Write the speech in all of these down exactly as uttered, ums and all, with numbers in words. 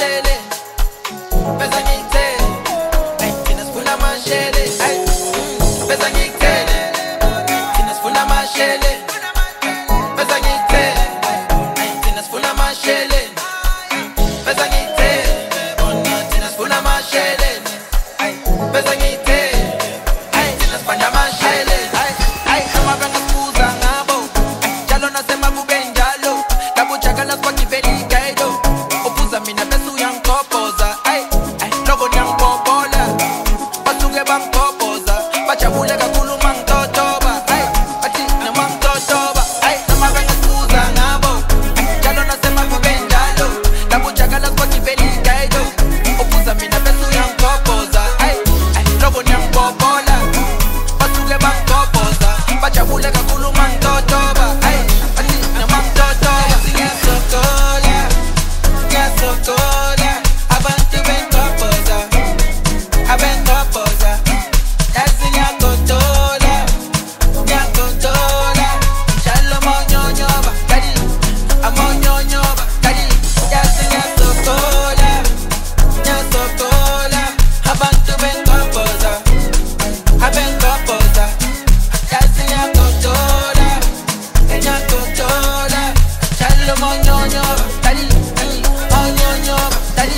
mashele, pesa ngiyithele, ay thina sifuna mashele, ay pesa ngiyithele, thina sifuna mashele, pesa ngiyithele, ay thina sifuna mashele, pesa ngiyithele, bona thina sifuna mashele, ay pesa ngiyithele, ay thina sifuna mashele, ay ay noma bengakuza ngabo, njalo nasema kube njalo, labo jakala kwakiveli gaido, obuza mina bese uyangikhophoza, ay ay logo niyangibhobola, basuke bangibhoboza, bajabule kakhulu mangitotoba, ay bathi noma ngitotoba, ay noma bengakuza ngabo, njalo nasema kube njalo, labo jakala kwakiveli gaido, obuza mina bese uyangikhophoza, ay ay logo niyangibhobola, basuke bangibhoboza, bajabule kakhulu mangitotoba, ay bathi noma ngitotoba. Ngiyasokola, ngiyasokola, abantu bengibhoboza, abengibhoboza, yazi ngiyagodola, ngiyagodola, njalo monyonyoba, daddy, amonyonyoba, daddy, yazi ngiyasokola, ngiyasokola, abantu bengibhoboza, abengibhoboza, yazi ngiyagodola, ngiyagodola, njalo monyonyoba, daddy, monyonyoba, daddy.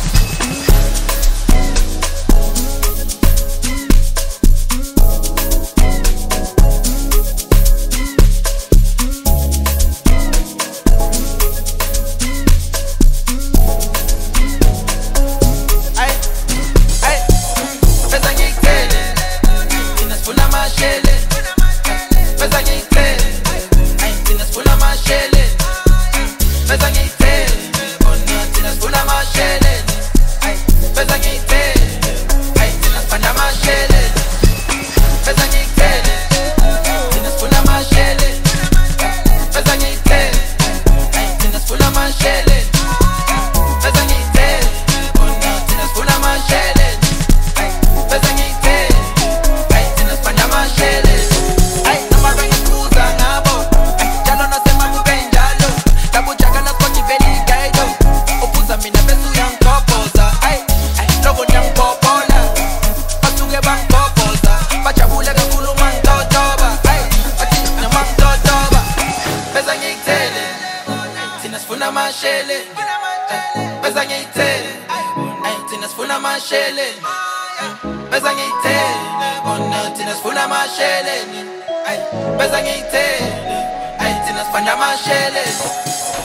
Ay, ay, pesa ngiyithele, thina sifuna mashele, pesa ngiyithele, ay thina sifuna mashele, pesa ngiyithele, bona thina sifuna mashele, ay pesa ngiyithele, ay thina sifuna mashele, pesa ngiyithele, thina sifuna mashele, pesa ngiyithele, ay thina sifuna mashele, pesa ngiyithele, bona thina sifuna mashele, ay pesa ngiyithele, ay thina sifuna mashele, ay noma bengikuza ngabo, ay njalo nasema kube njalo, labo jakala kwakiveli gaido, obuza mina bese uyangikhophoza, ay ay logo niyangibhobola, basuke bangibhoboza, bajabule kakhulu mangitotoba, ay bathi noma ngitotoba, pesa ngiyithele, thina sifuna mashele, pesa ngiyithele, ay thina sifuna mashele, pesa ngiyithele, bona thina sifuna mashele, ay pesa ngiyithele, ay thina sifuna mashele.